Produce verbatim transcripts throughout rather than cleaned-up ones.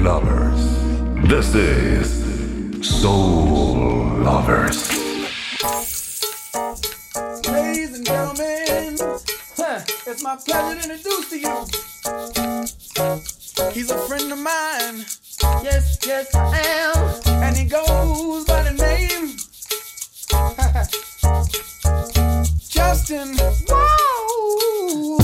lovers. This is Soul Lovers. Ladies and gentlemen, huh, it's my pleasure to introduce to you. He's a friend of mine. Yes, yes, I am. And he goes by the name Justin. Whoa!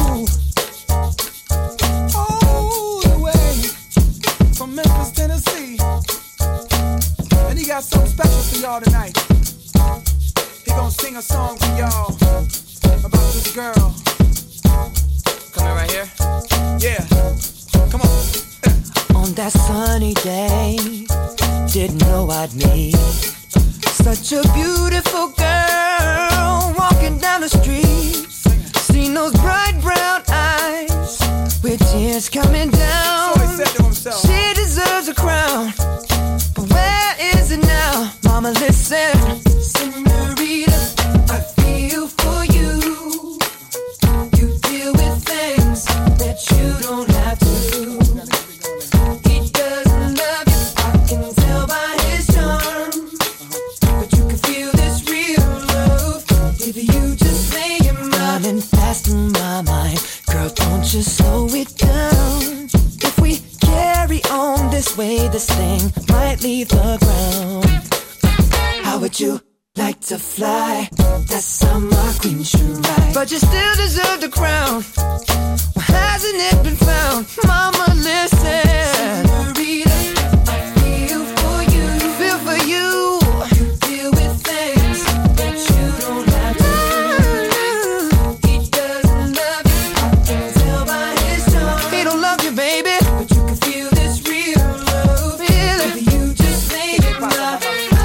All the way from Memphis, Tennessee. And he got something special for y'all tonight. He gonna sing a song for y'all about this girl. Coming right here? Yeah. Come on. On that sunny day, didn't know I'd meet such a beautiful girl walking down the street. Seen those bright brown eyes with tears coming down. So he said to himself, she deserves a crown, but where is it now? Mama, listen, senorita, I feel for you. You deal with things that you don't have to. He doesn't love you, I can tell by his charm. But you can feel this real love if you just lay your mind. Running fast in my mind, girl, don't you slow it down. If we carry on this way, this thing might leave the ground. How would you like to fly? That summer queen should ride. But you still deserve the crown. Well, hasn't it been found? Mama, listen. Senorita, I feel for you. Feel for you. You deal with things that you don't have to. He doesn't love you, I can tell by his tone. He don't love you, baby, but you can feel this real love. Feel it. If you just lay it down.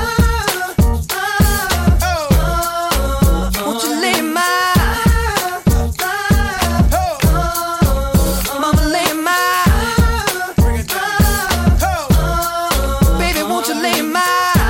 Won't you lay my Mama, lay my baby, won't you lay my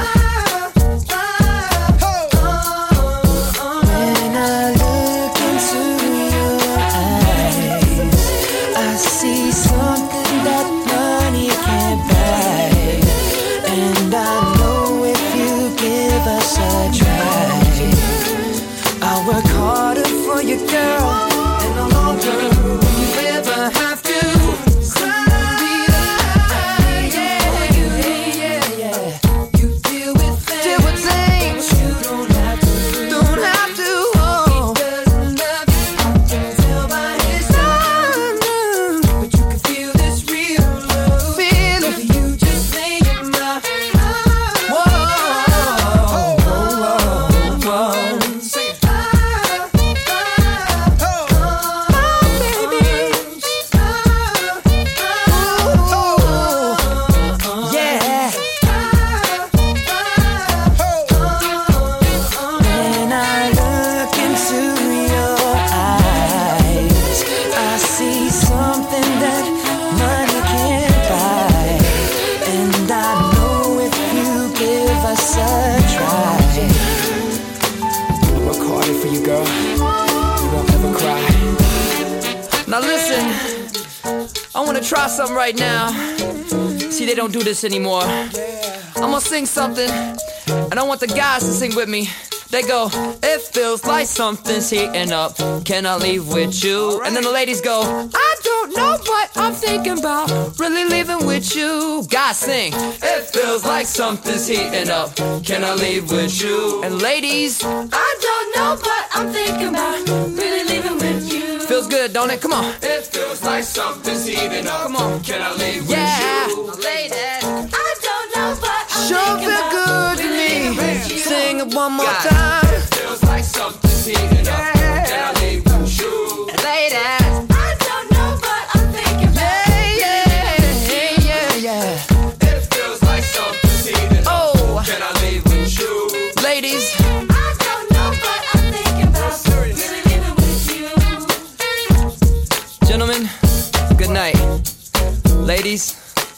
when I look into your eyes, I see something that money can't buy. And I know if you give us a try, I'll work harder for you, girl, and no longer will you ever have to. Senorita, I feel for you, yeah, yeah. You deal with things, deal with things you don't have to, don't have to. Oh. He doesn't love you, I can tell by his tone. But you can feel this real love. Feel it. If you just lay your mind. Whoa, whoa, whoa, whoa. sing it. Yeah. When I look into your eyes, I see something that money can't buy. And I know if you give us a try, I'll work harder for you, girl. You won't ever cry. Now listen, I wanna try something right now. See, they don't do this anymore. I'm gonna sing something, and I want the guys to sing with me. They go, it feels like something's heating up. Can I leave with you? And then the ladies go, I don't know, but I'm thinking about really leaving with you. Guys sing, it feels like something's heating up. Can I leave with you? And ladies, I don't know, but I'm thinking about really leaving with you. Feels good, don't it? Come on. It feels like something's heating up. Come on. Can I leave Yeah. with you? Ladies, I don't know, but I'm sure thinking feel about good to really me. with you. Sing it one more God. time. It feels like something's heating up. Can I leave with you? Ladies. I don't know, but I'm thinking about Yeah, yeah, yeah, yeah. It feels like something's heating up. Oh. Can I leave with you? Ladies, I don't know, but I'm thinking about really living with you. gentlemen, good night. Ladies,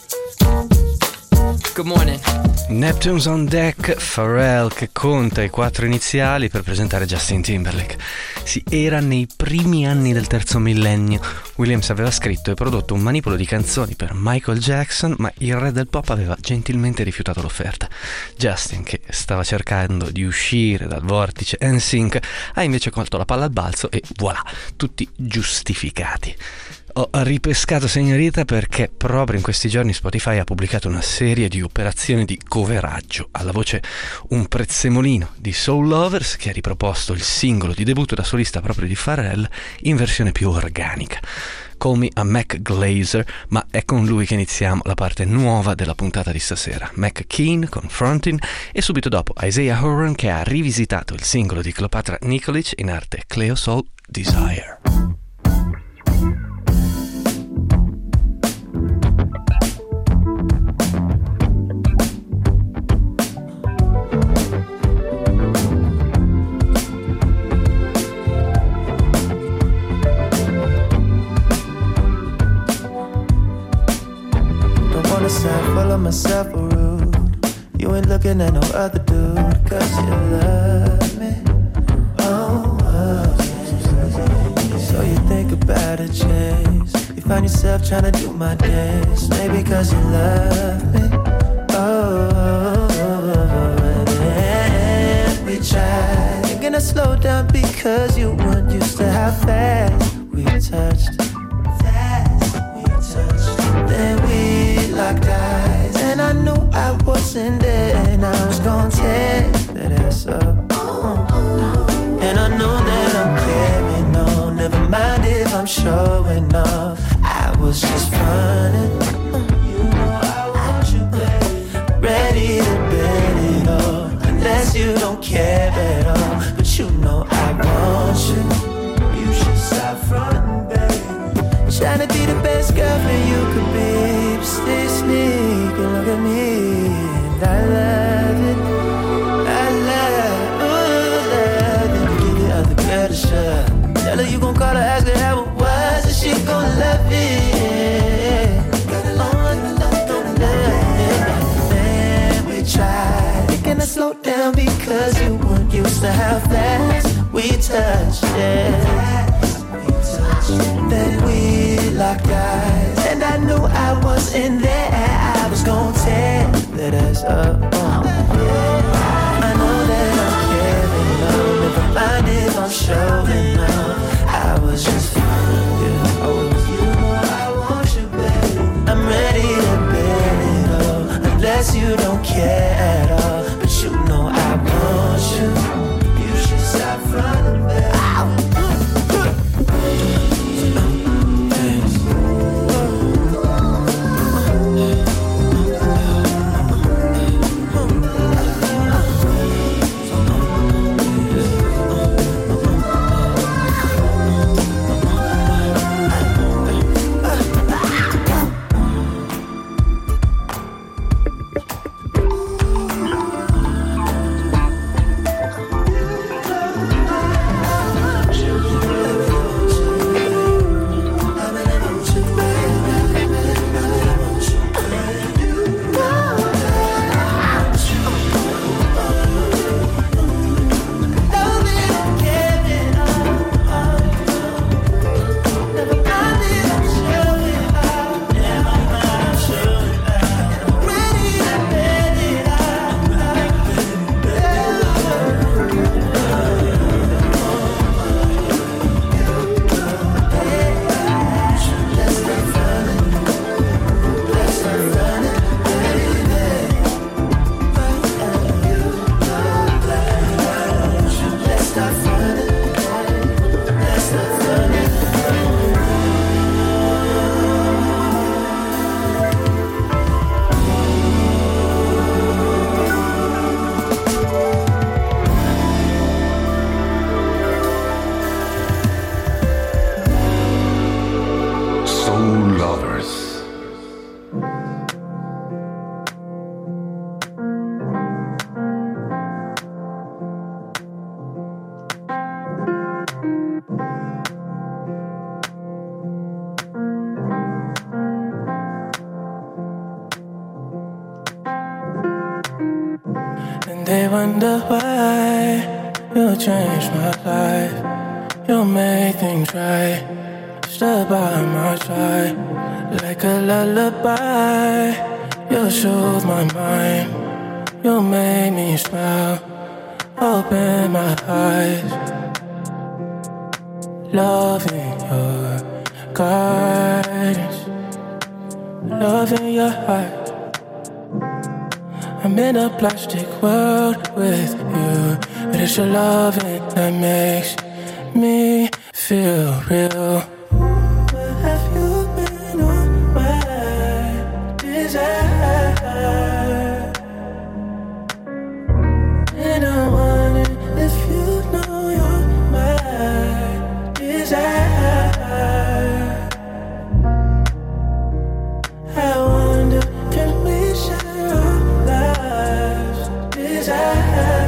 good morning. Neptune's on Deck, Pharrell che conta i quattro iniziali per presentare Justin Timberlake. Sì, era nei primi anni del terzo millennio, Williams aveva scritto e prodotto un manipolo di canzoni per Michael Jackson, ma il re del pop aveva gentilmente rifiutato l'offerta. Justin, che stava cercando di uscire dal vortice N Sync, ha invece colto la palla al balzo e voilà, tutti giustificati. Ho ripescato Signorita perché proprio in questi giorni Spotify ha pubblicato una serie di operazioni di coveraggio. Alla voce un prezzemolino di Soul Lovers, che ha riproposto il singolo di debutto da solista proprio di Pharrell in versione più organica. Call Me a Mac Glazer, ma è con lui che iniziamo la parte nuova della puntata di stasera. Mac Keen con Frontin e subito dopo Isaiah Horan, che ha rivisitato il singolo di Cleopatra Nikolic in arte Cleo Soul Desire. Full of myself or rude. You ain't looking at no other dude, cause you love me. Oh, oh. So you think about a chase. You find yourself trying to do my days. Maybe cause you love me. Oh, oh, oh, oh. And we tried. You're gonna slow down because you weren't used to how fast we touched. Fast we touched. Then we locked eyes, and I knew I wasn't there, and I was gonna tear that ass up. And I know that I'm carrying on. Never mind if I'm showing off. I was just running. You know I want you, babe. Ready to bet it all, unless you don't care at all. But you know I want you. You should stop fronting, babe. Trying to be the best girlfriend you could be, but stay sneak and look at me. And I love it, I love, ooh, love it. Give the other girl a shot. Tell her you gon' call her, ask her how it was, and she gon' love it. Gonna love it, gonna love it. Man, we tried. Can I slow down because you weren't used to how fast we touched, yeah. Then we locked eyes, and I knew I was in there. I was gon' tear that ass up. Uh. I know that I'm carrying on. Never mind if I'm showing up. I was just fine, yeah. Oh, you know I want you, baby. I'm ready to bet it all, unless you don't care at all. But you know I want you. You should stop running, baby. They wonder why you'll change my life. You'll make things right. stood by my side like a lullaby. You soothe my mind, you made me smile, open my eyes. Loving your guidance, loving your heart. I'm in a plastic world with you, but it's your loving that makes me feel real. Where have you been on my desire? And I wonder if you know you're my desire. I wonder, can we share our lives? Desire.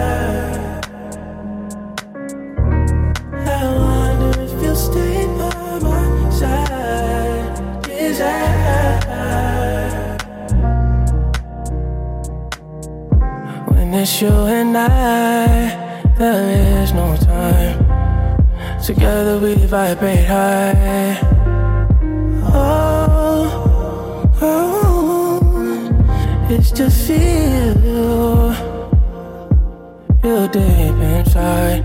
I wonder if you'll stay by my side. Desire. When it's you and I, there is no time. Together we vibrate high. Oh, oh, it's to feel you, you deep inside.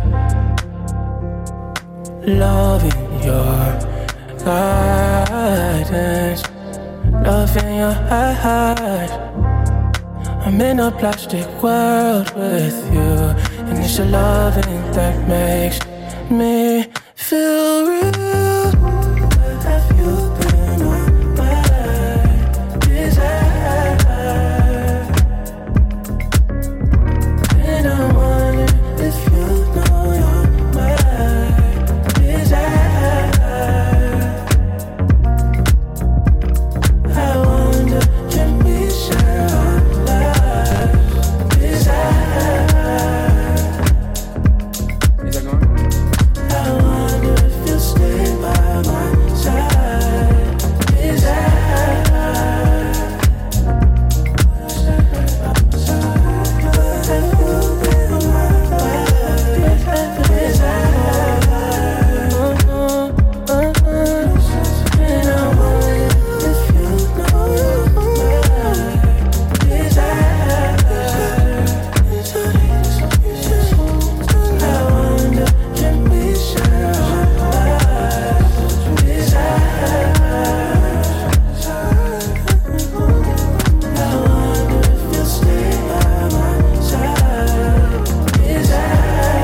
Loving your guidance, loving your eyes. I'm in a plastic world with you, and it's your loving that makes me feel real. Where have you been on my desire? And I wonder if you know you're my desire. I wonder, can we share our lives? Desire. Is that going? I wonder if you'll stay by my side. Desire. Have you been on my mind? Desire. And I wonder if you know you're my desire. I wonder, can we share our lives? Desire. I wonder if you'll stay by my side. Desire.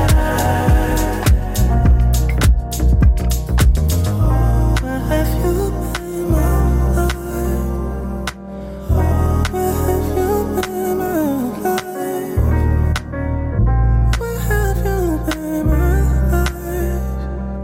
Where have you been, my life? Where have you been, my life? Where have you been, my life?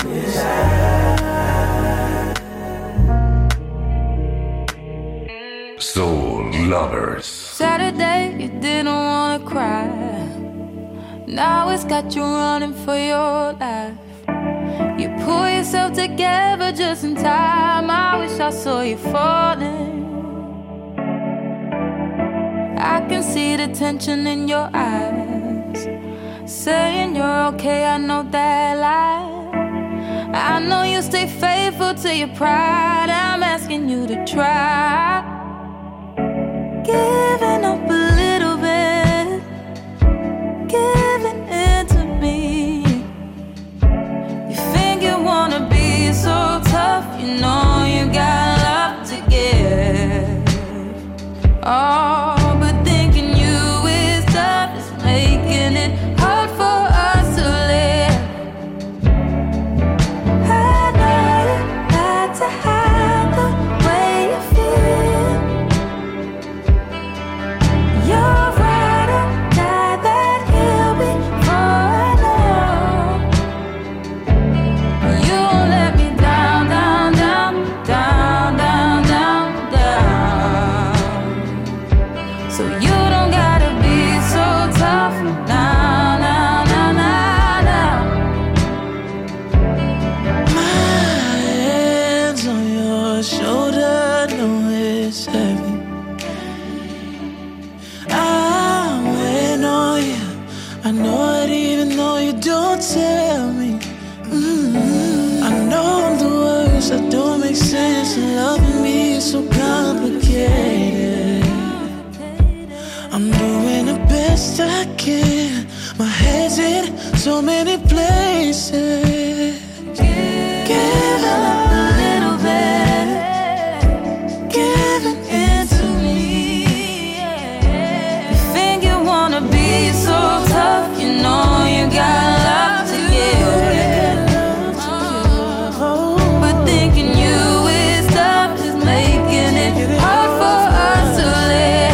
Soul Lovers. Saturday, you didn't wanna cry. Now it's got you running for your life. You pull yourself together just in time. I wish I saw you falling. I can see the tension in your eyes, saying you're okay, I know that lie. I know you stay faithful to your pride. I'm asking you to try giving up a little bit, giving in to me. You think you wanna be so tough, you know you got love to give. Oh, but thinking you is tough is making it hard for us to live. I know you had to hide the way you feel. times that don't make sense, and loving me is so complicated. I'm doing the best I can. My head's in so many places. Give up a little bit. Giving into me. You think you wanna be so tough, you know you got love to give. But thinking you is tough is making it hard for us to live.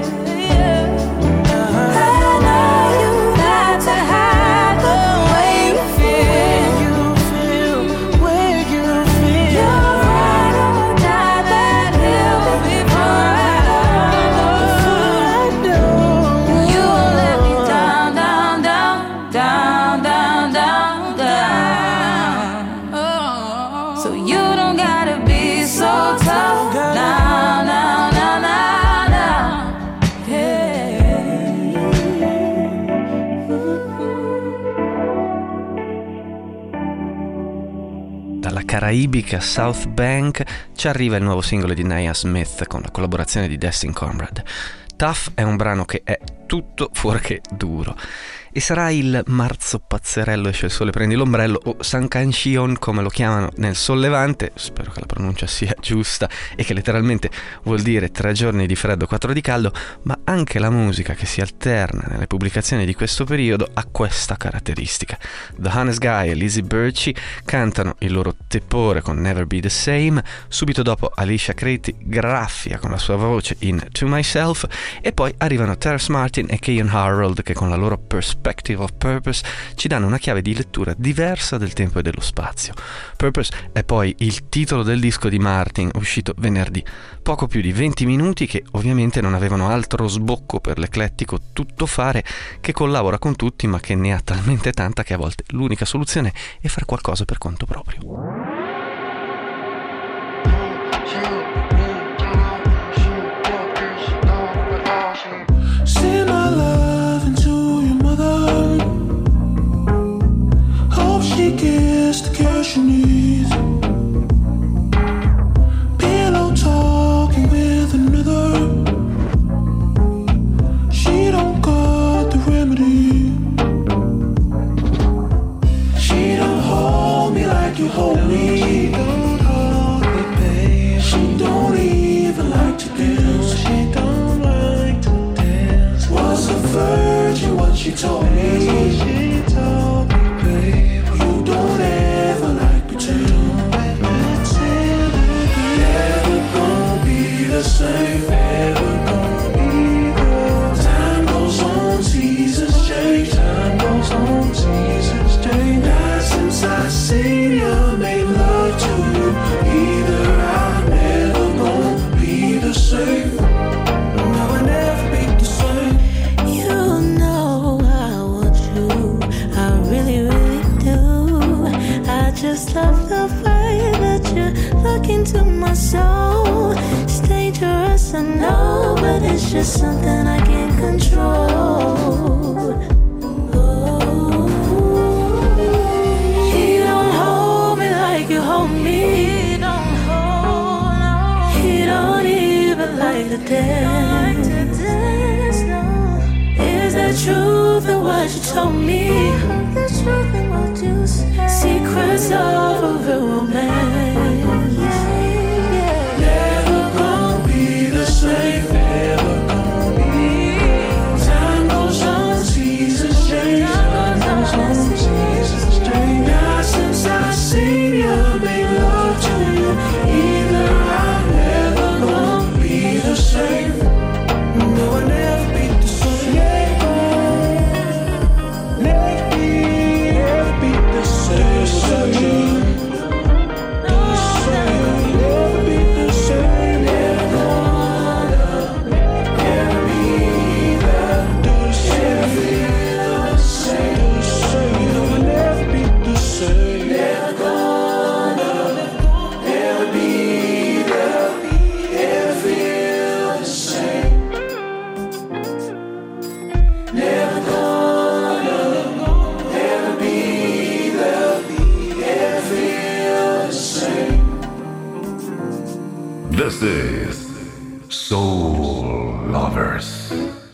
Caraibica South Bank ci arriva il nuovo singolo di Nia Smith con la collaborazione di Destin Conrad. Tough è un brano che è tutto fuorché duro e sarà il marzo pazzerello esce il sole prendi l'ombrello o San Cancion come lo chiamano nel Sollevante, spero che la pronuncia sia giusta e che letteralmente vuol dire tre giorni di freddo, quattro di caldo, ma anche la musica che si alterna nelle pubblicazioni di questo periodo ha questa caratteristica. The Honest Guy e Lizzie Burchi cantano il loro tepore con Never Be The Same, subito dopo Alicia Creti graffia con la sua voce in To Myself e poi arrivano Terrace Martin e Keyon Harold che con la loro Perspective of Purpose ci danno una chiave di lettura diversa del tempo e dello spazio. Purpose è poi il titolo del disco di Martin uscito venerdì, poco più di venti minuti che ovviamente non avevano altro sbocco per l'eclettico tuttofare che collabora con tutti ma che ne ha talmente tanta che a volte l'unica soluzione è fare qualcosa per conto proprio. Say my love into your mother. Hope she gets the care she needs. Pillow talking with another. She don't got the remedy. She don't hold me like you hold me. She don't hold me, babe. She don't even like to dance. She don't like to was a virgin, what she told me. She told me, babe, you don't ever like pretend. Never gonna be the same. Never gonna be the same. Time goes on, seasons change. Time goes on, seasons change. Not since I seen you, made love to you. Either I'm never gonna be the same. No, I never be the same. You know I want you, I really, really do. I just love the way that you look into my soul. It's dangerous, I know, but it's just something I can't control. Oh, he don't hold me like you hold me. He don't hold, no. He don't even like the dance. Is the truth in what you told me? The truth in what you said. Secrets of a real romance. Yeah, yeah. Never gonna be the same. Never gonna be. Time goes on, seasons change. Time goes on, seasons change. Not since I seen you, made love to you. Either I'm never gonna be the same. No, I never be the same. Never be, never be the same. This is Soul Lovers.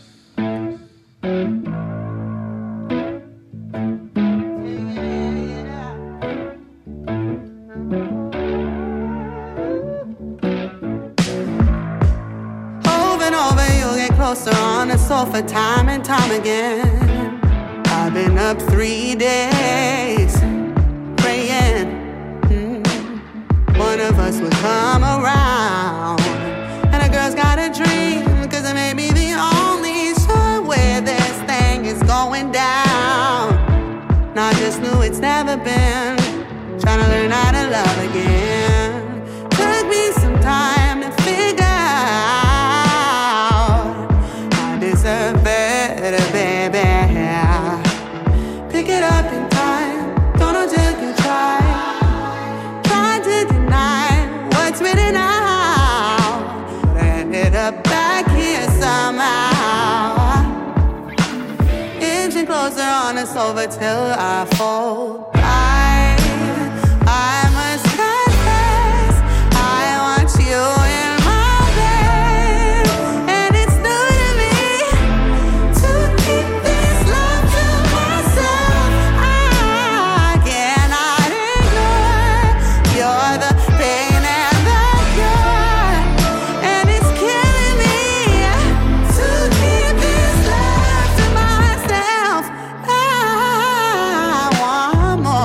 Closer on the sofa time and time again. I've been up three days praying mm, one of us would come around. And a girl's got a dream, cause it may be the only sure where this thing is going down. And I just knew it's never been trying to learn how to love again. Took me some time to figure better, baby. Pick it up in time. Don't know till you try. Try to deny what's written out, but I ended up back here somehow. Inching closer on us over till I fall. I, I must confess, I want you in my bed, and it's new to me. Keep this love to myself. I cannot ignore. You're the pain and the cure, and it's killing me to keep this love to myself. I want more.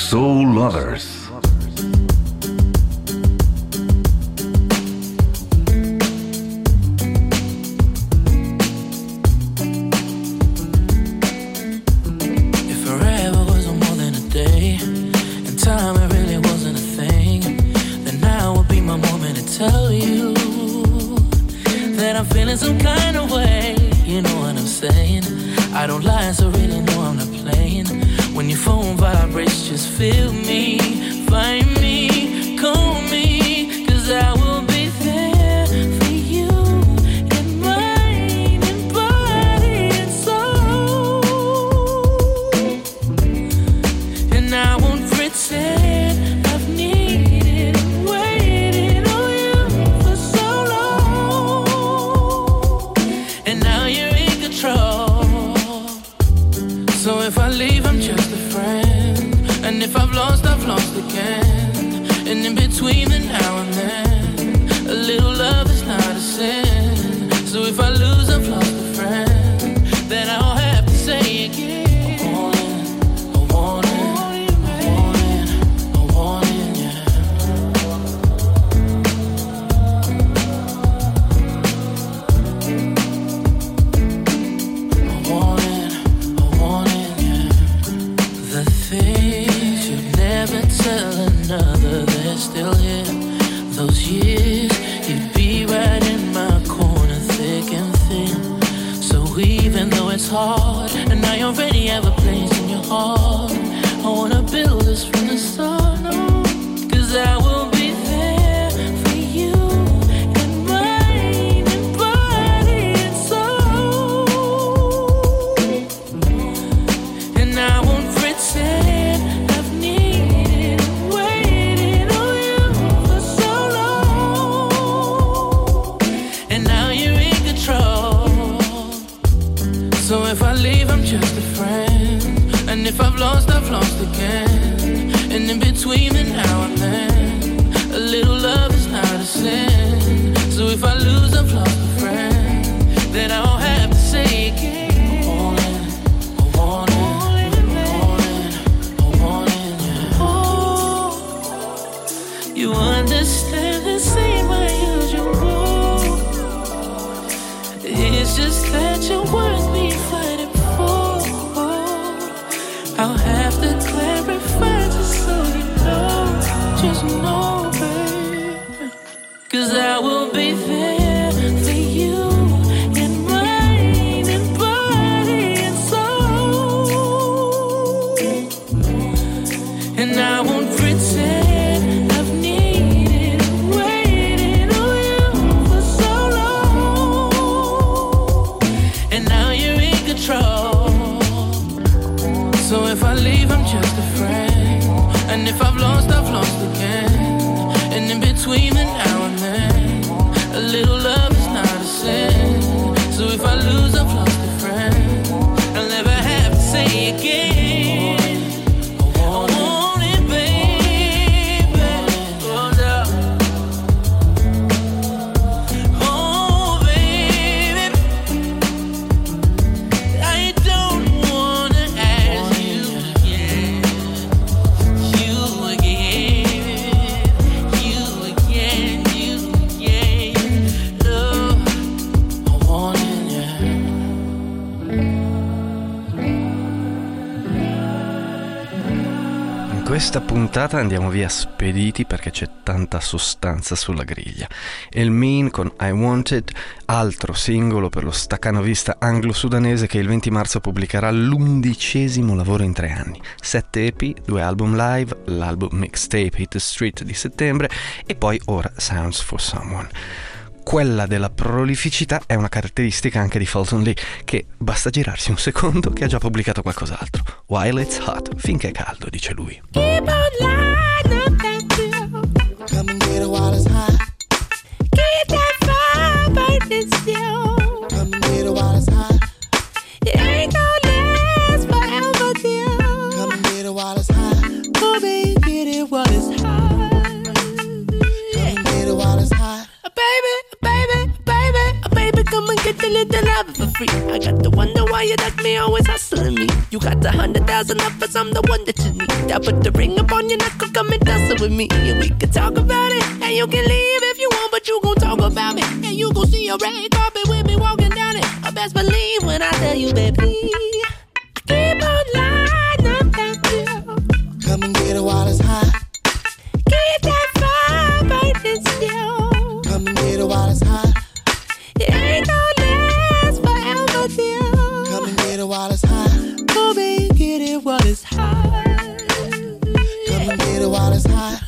Soul Lovers. Tell you that I'm feeling some kind of way. You know what I'm saying? I don't lie, so really know I'm not playing. When your phone vibrates, just feel me, find me, call me, 'cause I will be there for you in mind and body and soul. And I won't pretend I've needed and waited on you for so long. And now you're in control. So if I leave, I'm just a friend. And if I've lost, I've lost again. And in between the now and then, a little love is not a sin. So if I lose, I've lost a friend. Then I'll have to say again, I want it, I want it, I want it, I want it, yeah. I want it, I want it, yeah. The things you'd never tell another, they're still here. Those years, you'd be right in my corner, thick and thin. So even though it's hard, and I already have a place in your heart, I wanna build this from the start, no. 'Cause I will be there for you in mind and body and soul. And I won't pretend I've needed and waited on you for so long. And now you're in control. So if I leave, I'm just a friend. And if I've lost, I've lost again. And in between the now and then, a little love is not a sin. So if I lose, I've lost a friend. Then I'll have to say again, I want it, I want it, I want it, I want it, yeah. Oh, you understand this ain't my usual. It's just that you're worth me fighting for. I'll have to clarify just so you know, just know, babe. 'Cause I will be there for you in mind and body and soul. And I won't pretend I've needed and waited on you for so long. And now you're in control. So if I leave, I'm just a friend. And if I've lost, I've lost again. And in between the now and then, a little love is not a sin. So if I lose, I've lost a friend. I'll never have to say again, I want it, baby. Oh, no. Oh, baby, I don't wanna ask you again, you again, you again, you again. Oh, I want it, yeah. In questa puntata andiamo via spediti perché c'è tanta sostanza sulla griglia. El Mean con I Want It, altro singolo per lo staccanovista anglo-sudanese che il venti marzo pubblicherà l'undicesimo lavoro in tre anni. Sette E P, due album live, l'album mixtape Hit the Street di settembre e poi ora Sounds for Someone. Quella della prolificità è una caratteristica anche di Fulton Lee, che basta girarsi un secondo che ha già pubblicato qualcos'altro. While it's hot, finché è caldo, dice lui. Keep on lighting up that hill. Come and get it while it's hot. Keep that fire burning still. Come and get it while it's hot. It ain't gonna last forever, dear. Come and get it while it's hot. Come and get it while it's hot. Come and get it while it's hot. Baby, baby, baby, baby, come and get a little love for free. I got to wonder why you like me, always hustling me. You got a hundred thousand up, cause I'm the one that you need. I put the ring up on your neck, come and dance it with me. And we can talk about it, and you can leave if you want, but you gon' talk about me. And you gon' see a red carpet with me walking down it. I best believe when I tell you, baby, I keep on lying about you. Come and get it while it's hot. Keep that fire burning still. Come and get it while it's hot. It ain't gonna last forever, dear. Come and get it while it's hot. Come and get it while it's hot. Come and get it while it's hot.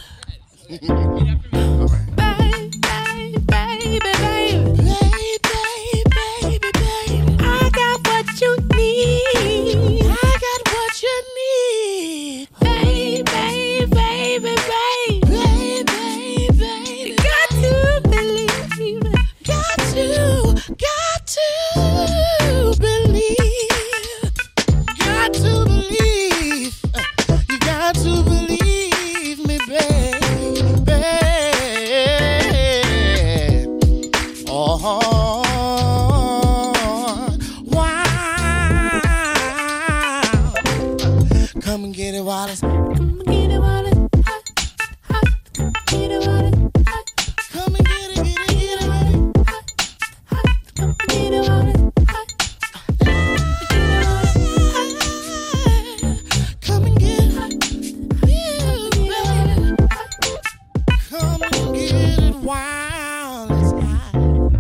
Baby, baby, baby, baby. Baby, baby, baby. I got what you need. I got what you need. Baby, baby, baby, baby. Baby, baby. Got to believe. Got to, got to believe. Got to believe. You got to believe me, baby. Oh, wow. Come and get it while it's Come and get it while it's hot, hot. Get it while it's hot, come and get it, get it, get it. hot. Come and get it while it's hot. Come and get it. Yeah, baby. Come and get it while it's hot.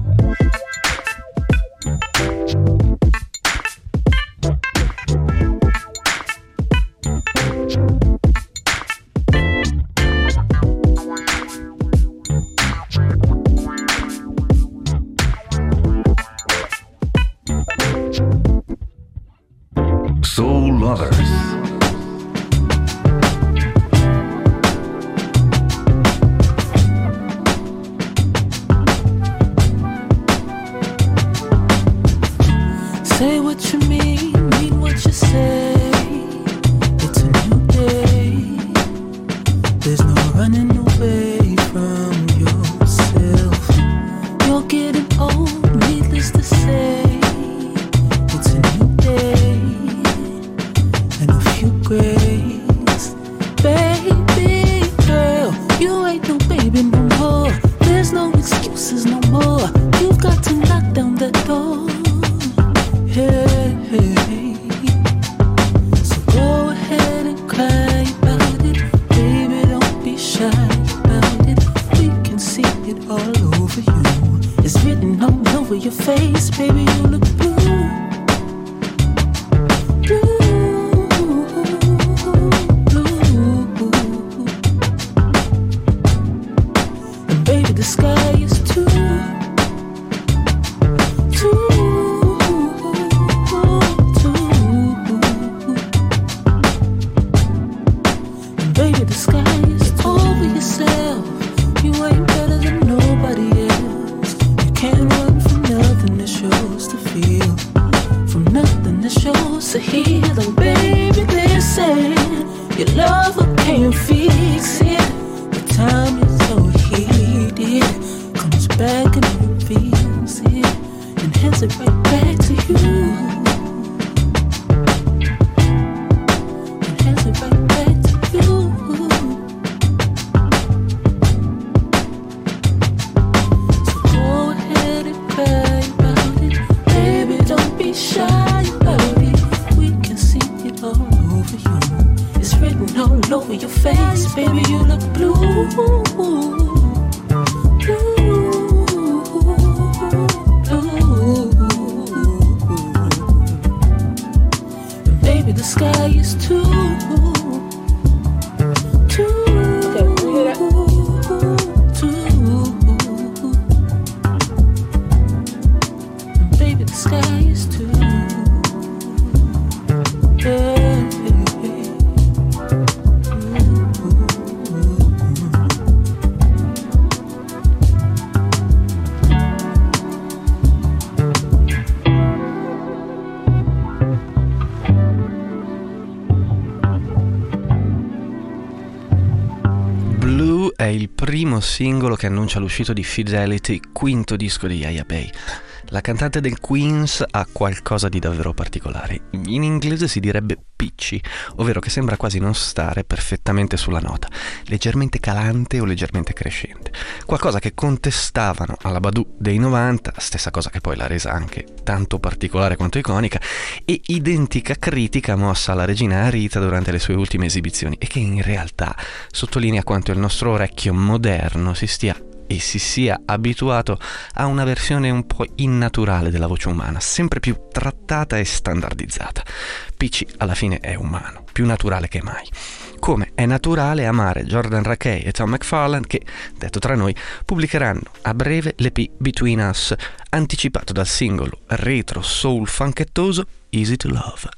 Soul Lovers. Say what you mean, mean what you say. It's a new day. There's no running away from yourself. You're getting old, needless to say. It's a new day and a few grays. Baby girl, you ain't no baby no more. There's no excuses no more. You've got to knock down that door. Hey, hey. So go ahead and cry about it. Baby, don't be shy about it. We can see it all over you. It's written all over your face. Baby, you look blue. And baby, the sky is too, too, too. And baby, the sky is over yourself. You ain't better than nobody else. You can't run from nothing that shows to feel, from nothing that shows to heal. Oh baby, listen, your lover can't fix it. The time is so heated, comes back and reveals it, and hands it right back to you. And hands it right back to you. So go ahead and cry about it. Baby, don't be shy about it. We can see it all over you. It's written all over your face. Baby, you look blue. Blue. And baby, the sky is too, too, too. And baby, the sky is too. Yeah. È il primo singolo che annuncia l'uscita di Fidelity, quinto disco di Yaya Bey. La cantante del Queens ha qualcosa di davvero particolare. In inglese si direbbe pitchy, ovvero che sembra quasi non stare perfettamente sulla nota, leggermente calante o leggermente crescente. Qualcosa che contestavano alla Badu dei novanta, stessa cosa che poi l'ha resa anche tanto particolare quanto iconica, e identica critica mossa alla regina Rita durante le sue ultime esibizioni, e che in realtà sottolinea quanto il nostro orecchio moderno si stia e si sia abituato a una versione un po' innaturale della voce umana, sempre più trattata e standardizzata. Pitchy alla fine è umano, più naturale che mai. Come è naturale amare Jordan Rakei e Tom McFarlane che, detto tra noi, pubblicheranno a breve l'E P Between Us, anticipato dal singolo retro soul funkettoso Easy to Love.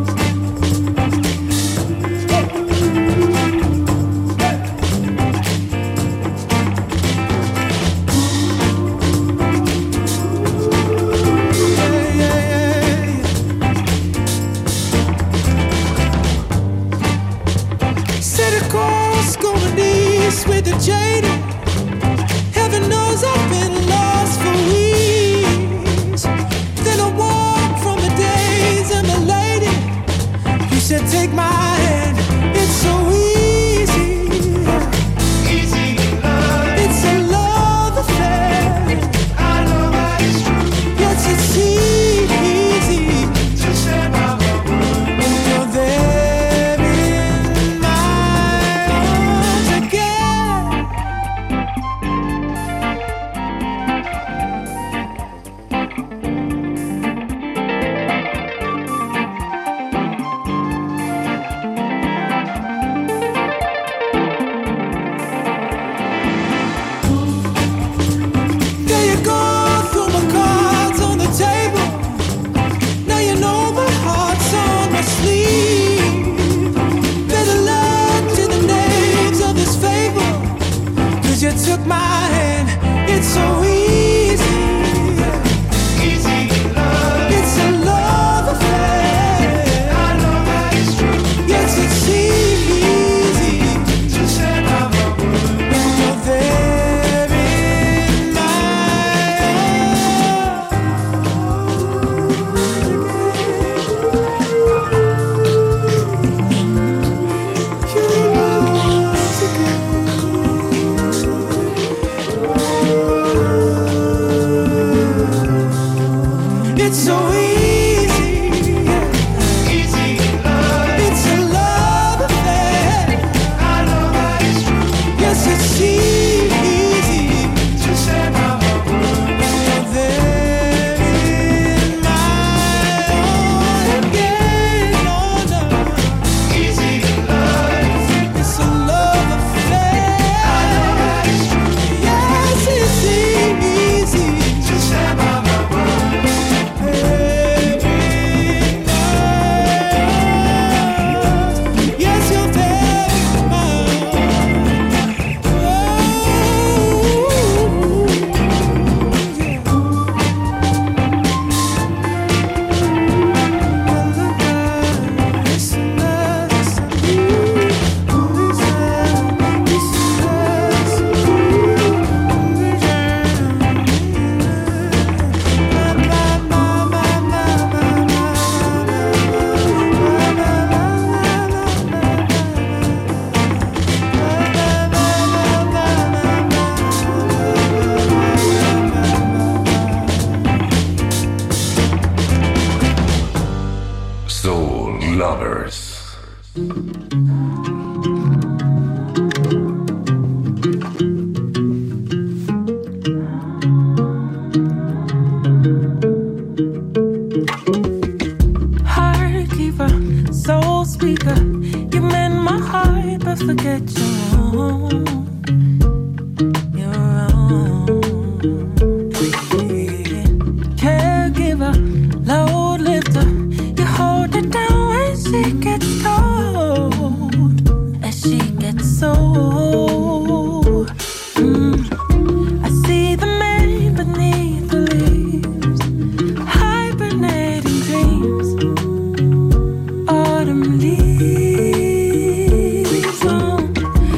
With the jaded, heaven knows I've been lost for weeks. Then I walk from the days and the lady, you said take my hand, it's so easy. Easy love, it's a love affair. I know that it's true. Yes, it's easy to say my love when you're there. You took my hand, it's so easy. Easy love, it's a love affair. I know that it's true. Yes, it's easy to say my love when you're there in my it's so easy, easy love. It's a love affair. I know that it's true. Yes, it's easy to say my love when you're there in my own again. Oh no, easy love. It's a love affair. I know that it's true. Yes, it's easy to say my love. Autumn leaves on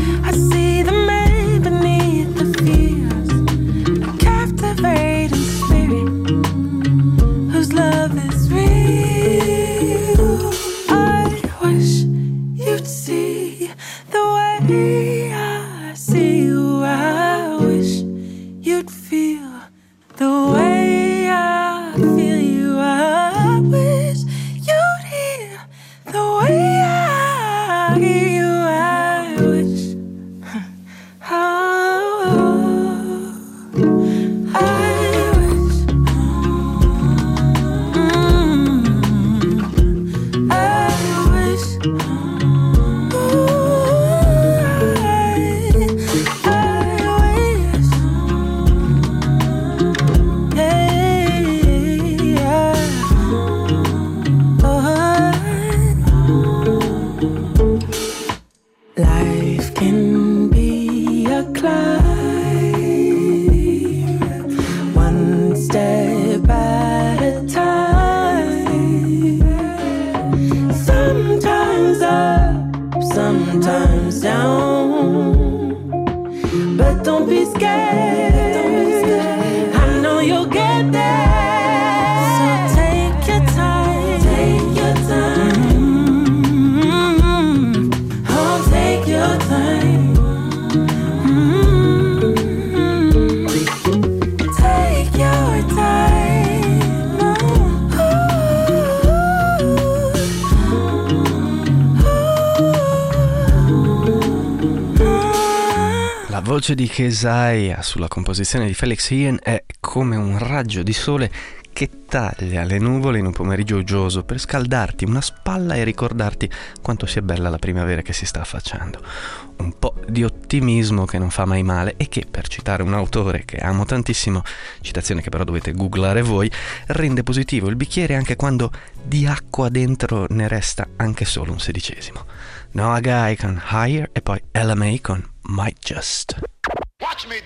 voce di Keziah sulla composizione di Felix Ian è come un raggio di sole che taglia le nuvole in un pomeriggio uggioso per scaldarti una spalla e ricordarti quanto sia bella la primavera che si sta affacciando. Un po' di ottimismo che non fa mai male e che, per citare un autore che amo tantissimo, citazione che però dovete googlare voi, rende positivo il bicchiere anche quando di acqua dentro ne resta anche solo un sedicesimo. Noah Guy con Higher e poi Ella May con Might Just. Watch me.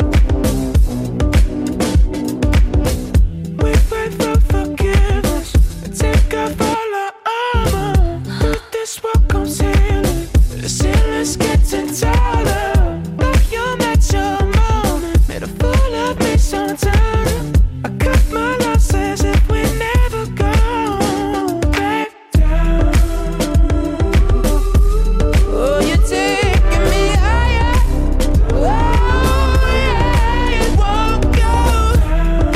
We pray for forgiveness and take off all our armor. With this walk comes healing. The ceiling's getting taller. Like you met your moment. Made a fool of me sometime. I cut my losses if we never go back down. Oh, you're taking me higher. Oh, yeah, it won't go down.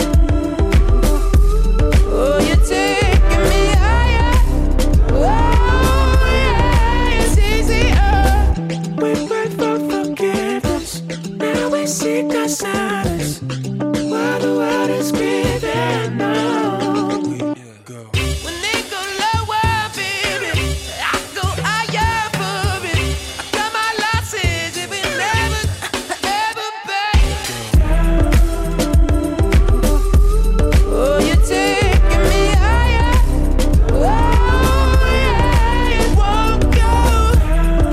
Oh, you're taking me higher. Oh, yeah, it's easier. We pray for forgiveness. Now we seek our silence. While the world is breathing now. When they go lower, baby, I go higher for it. I cut my losses if we never, ever back down. Oh, you're taking me higher. Oh, yeah, it won't go down.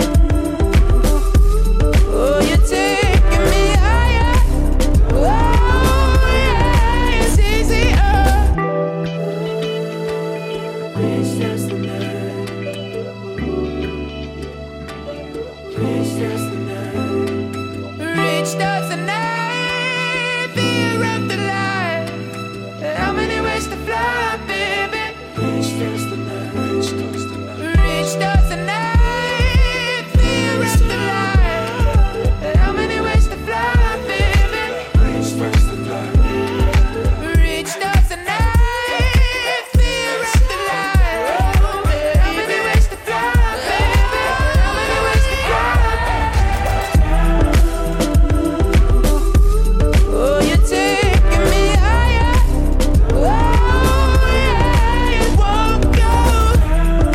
Oh, you're taking me higher. Oh, yeah, it's easier. It's just the night. It's just the night. Reach us the night, fear of the light. How many ways to fly, baby? Reach us the night. Reach us the night, fear of the light. How many ways to fly, baby? Reach us the night. Reach us the night, fear of the light. How many ways to fly, baby? How many ways to fly? Oh, you're taking me higher. Oh, yeah, it won't go down.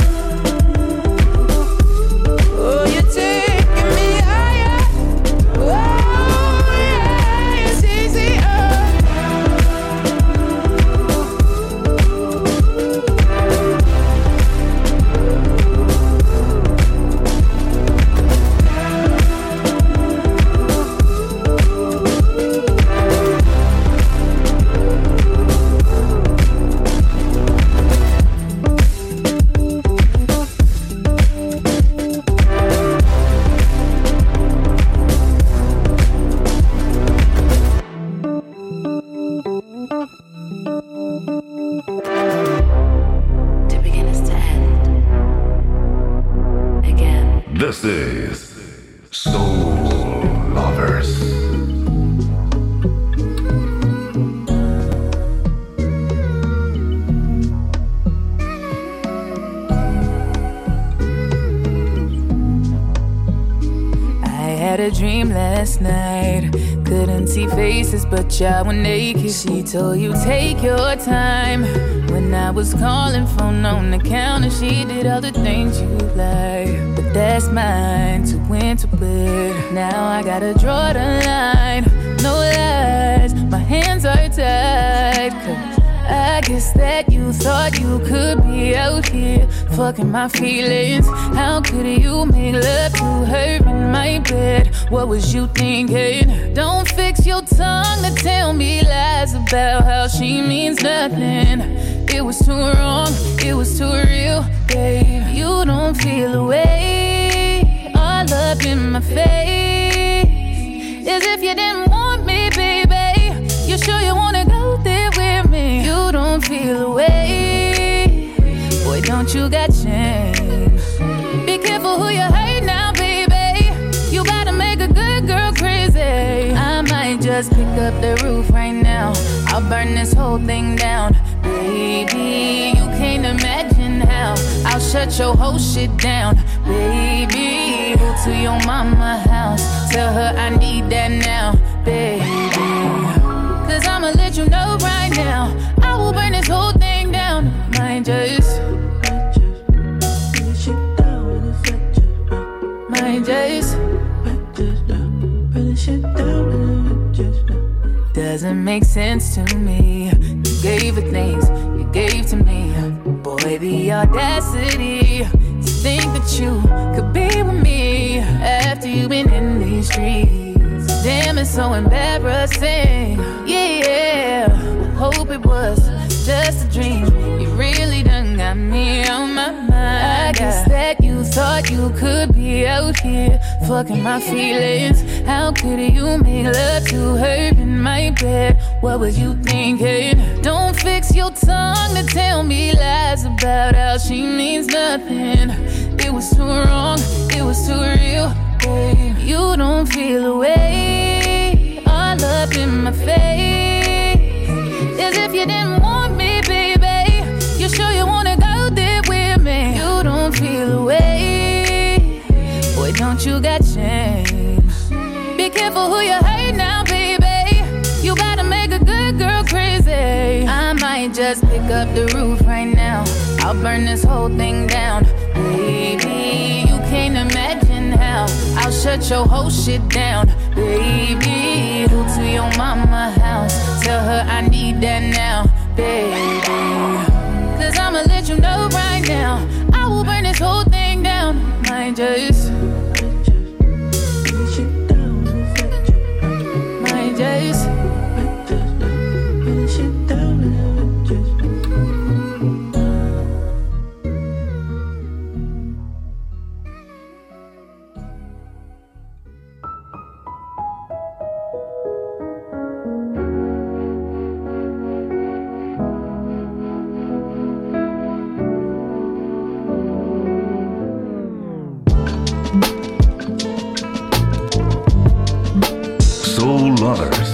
Oh, you're taking me higher. Oh, yeah, it's easier. To begin is to end. Again. This is Soul Lovers. I had a dream last night. Couldn't see faces, but y'all were naked. She told you take your time. When I was calling phone on the counter, she did all the things you like. But that's mine to win to win. Now I gotta draw the line. No lies, my hands are tied. 'Cause I guess that you thought you could be out here fucking my feelings. How could you make love to her in my bed? What was you thinking? Don't fix your tongue to tell me lies about how she means nothing. It was too wrong, it was too real, babe. You don't feel the way all up in my face, as if you didn't want me, baby. You sure you wanna go there with me? You don't feel the way, boy, don't you got changed. Be careful who you hurt now, baby. You gotta make a good girl crazy. I might just pick up the roof right now. I'll burn this whole thing down, baby. You can't imagine imagine how I'll shut your whole shit down, baby. Go to your mama house, tell her I need that now, baby. Cause I'ma let you know right now, I will burn this whole thing down. Might just, might just doesn't make sense to me. You gave her things, you gave to me. Boy, the audacity to think that you could be with me after you've been in these streets. Damn, it's so embarrassing. Yeah, I hope it was just a dream. You really done got me on my mind. I guess that you thought you could be out here fucking my feelings. How could you make love to her in my bed? What was you thinking? Don't fix your tongue to tell me lies about how she means nothing. It was too wrong, it was too real, babe. You don't feel away, all up in my face, as if you didn't want me, baby. You sure you wanna go there with me? You don't feel away, boy, don't you got shame? Be careful who you hurt now, baby. You gotta make a good girl crazy. I might just pick up the roof right now, I'll burn this whole thing down, baby. You can't imagine how I'll shut your whole shit down, baby. Go to your mama house, tell her I need that now, baby. Cause I'ma let you know right now, I will burn this whole thing down. Might just, might just Soul Lovers.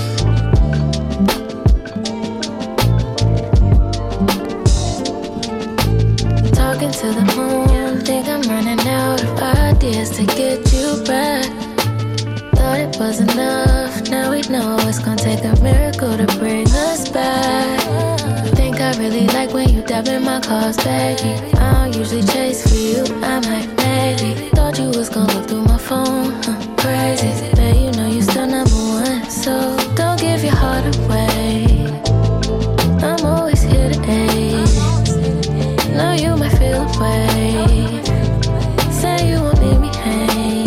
Talking to the moon, think I'm running out of ideas to get you back. Thought it was enough, now we know it's gonna take a miracle to bring us back. Think I really like when you dab in my car's baggy. I don't usually chase for you, I'm like maybe. Thought you was gonna look through my phone, huh, crazy. But you know you still number one, so don't give your heart away. I'm always here to aid. Know you might feel away, say you won't leave me hanging.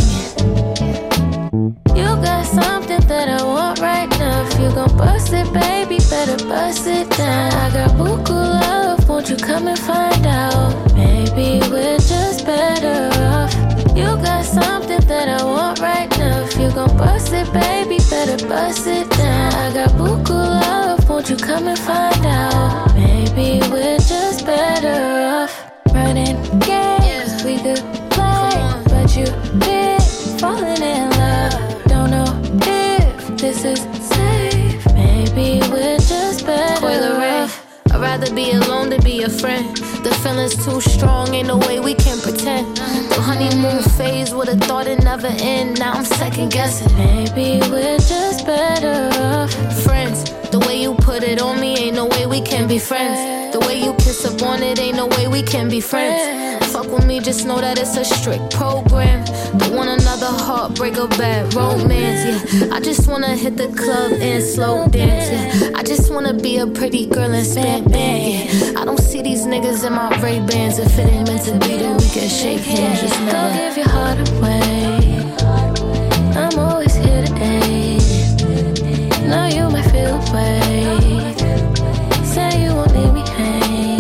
You got something that I want right now. If you gon' bust it, baby, better bust it down. I got buku love, won't you come and find out? Maybe we're just better off. You got something that I want right now. If you gon' bust it, baby, better bust it down. I got buku love, won't you come and find out? Maybe we're just better off. Running games we could play, but you been falling in love. Don't know if this is safe. Maybe we're just better off. I'd rather be alone than be a friend. The feeling's too strong, ain't no way we can pretend. The honeymoon phase would've thought it never end. Now I'm second guessing. Maybe we're just better off. Friends, the way you put it on me, ain't no way we can be friends. The way you kiss up on it, ain't no way we can be friends. Fuck with me, just know that it's a strict program. Don't want another heartbreak or bad romance, yeah. I just wanna hit the club and slow dance, yeah. I just wanna be a pretty girl and spin band, yeah. I don't see these niggas in my Ray-Bans. If it ain't meant to be, then we can shake hands, just never. Don't give your heart away, I'm always here to aid. Know you might feel away, say you won't leave me hanging.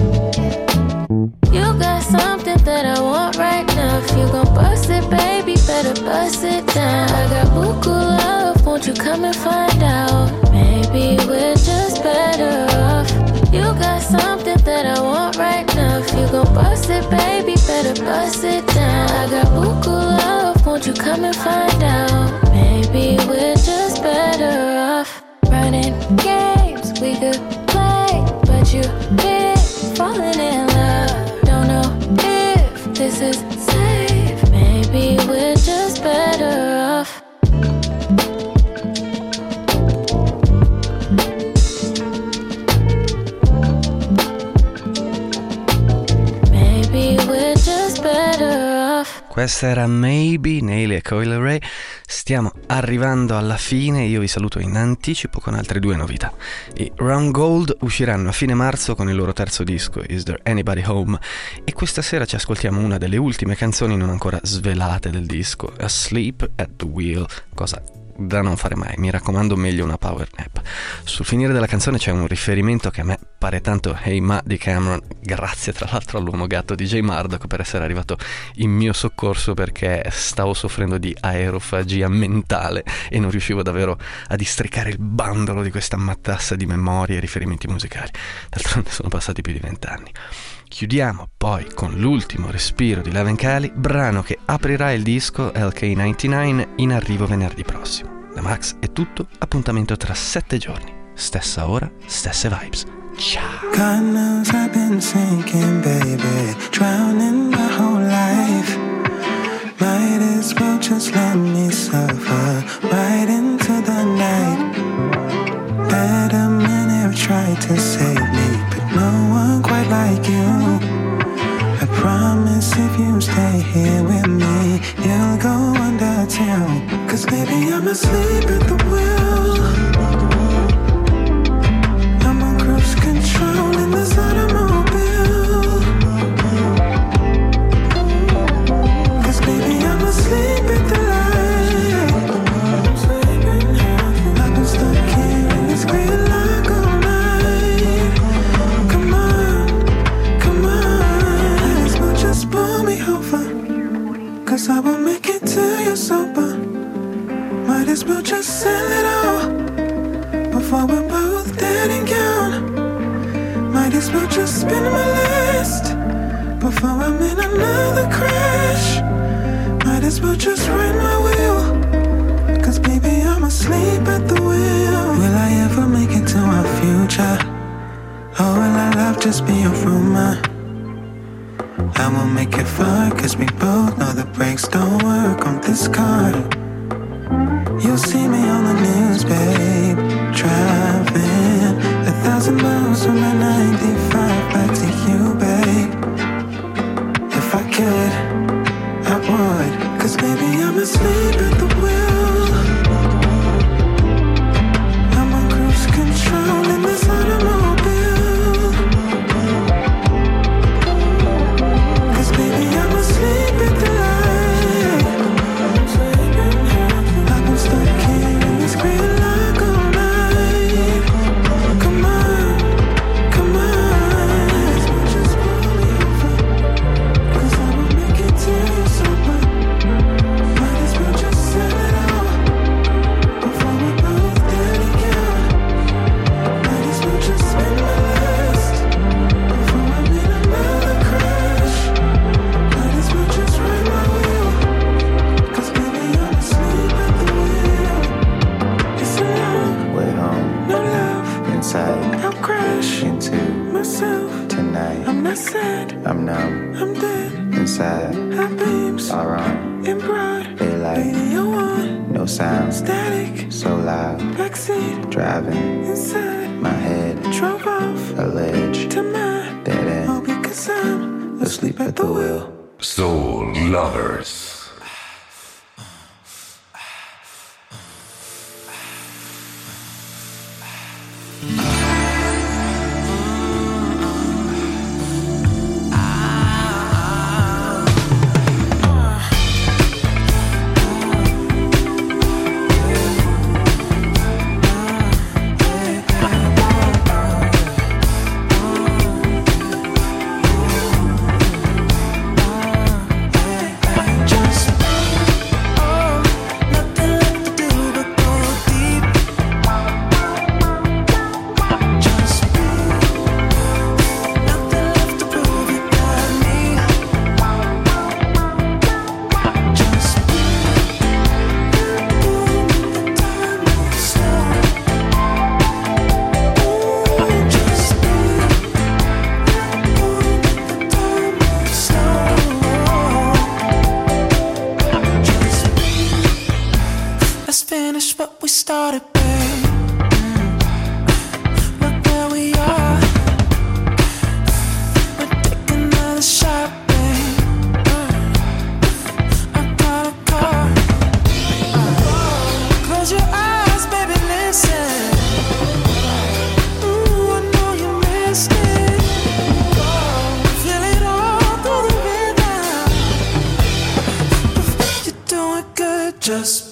You got something that I want right now. If you gon' bust it, baby, better bust it down. I got buku love, won't you come and find out? Maybe we're just better off. You got something that I want right now. If you gon' bust it, baby, better bust it down. I got buku love, won't you come and find out? Maybe we're just better off. Running games we could play, but you been falling in love. this is safe. Maybe we're just better off. Maybe we're just better off. Questa era Maybe, Neil e Coil Ray. Stiamo arrivando alla fine, io vi saluto in anticipo con altre due novità. I Round Gold usciranno a fine marzo con il loro terzo disco, Is There Anybody Home? E questa sera ci ascoltiamo una delle ultime canzoni non ancora svelate del disco, Asleep at the Wheel, cosa da non fare mai, mi raccomando, meglio una power nap. Sul finire della canzone c'è un riferimento che a me pare tanto Hey Ma di Cameron, grazie tra l'altro all'uomo gatto D J Murdoch per essere arrivato in mio soccorso, perché stavo soffrendo di aerofagia mentale e non riuscivo davvero a districare il bandolo di questa matassa di memorie e riferimenti musicali. D'altronde sono passati più di vent'anni. Chiudiamo poi con l'ultimo respiro di Leven Kali, brano che aprirà il disco L K novantanove, in arrivo venerdì prossimo. Da Max è tutto, appuntamento tra sette giorni, stessa ora, stesse vibes. Ciao. God knows I've been sinking, baby, drowning my whole life. Might as well just let me suffer right into the night. Better men have tried to save me, but no one quite like you. I promise if you stay here with me, you'll go under too. Cause baby, I'm asleep at the wheel. I'm on cruise control in this automobile. Cause baby, I'm asleep at the light. I've been stuck here in this green light all night. Come on, come on, might as well just pull me over. Cause I won't make it till you're sober. Might as well just sell it all before we're both dead and gone. Might as well just spin my list before I'm in another crash. Might as well just ride my wheel. Cause baby, I'm asleep at the wheel. Will I ever make it to our future? Or will our love just be a rumor? I won't make it far, cause we both know the brakes don't work on this car. You'll see me on the news, babe, driving a thousand miles from my ninety-five back to you, babe. If I could, I would. Cause baby, I'm asleep at the wheel. I'm on cruise control in this automobile. Cause baby, I'm asleep at the light. I've been stuck here in this green light all night. Come on, come on, just pull me over. Cause I won't make it till you're sober. Might as well just sell it all before we're both dead again. Might as well just spin my list before I'm in another crash. Might as well just ride my wheel. Cause baby, I'm asleep at the wheel. It's a long way home, no love inside. I'll crash into myself tonight. I'm not sad, I'm numb, I'm dead inside. High beams are on in broad daylight. Radio on, no sound, static, so loud. Backseat driving inside my head. Drove off a ledge to my dead end. All because I'm asleep at the wheel. Soul Lovers. Just started, babe. Look where we are. We're taking another shot, babe. I got a car. Close your eyes, baby, listen. Ooh, I know you miss it. Feel it all through the rhythm. You're doing good, just